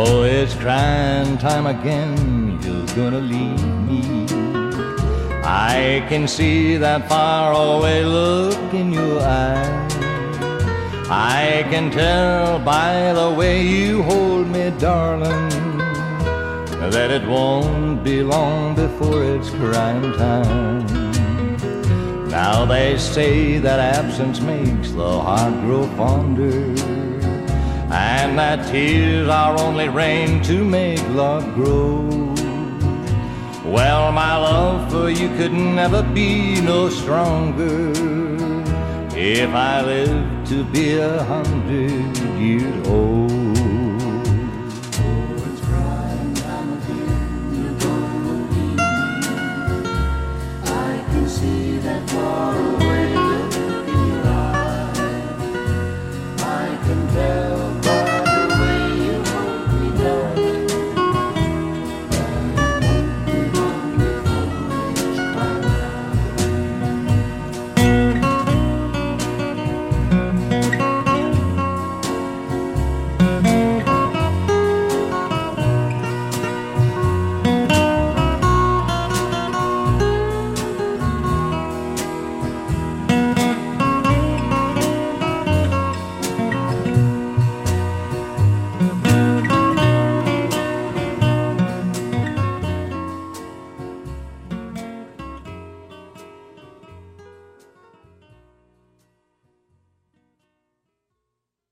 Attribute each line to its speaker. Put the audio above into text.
Speaker 1: Oh, it's crying time again, you're gonna leave me. I can see that faraway look in your eyes. I can tell by the way you hold me, darling, that it won't be long before it's crying time. Now they say that absence makes the heart grow fonder, and that tears are only rain to make love grow. Well, my love for you could never be no stronger if I lived to be 100 years old.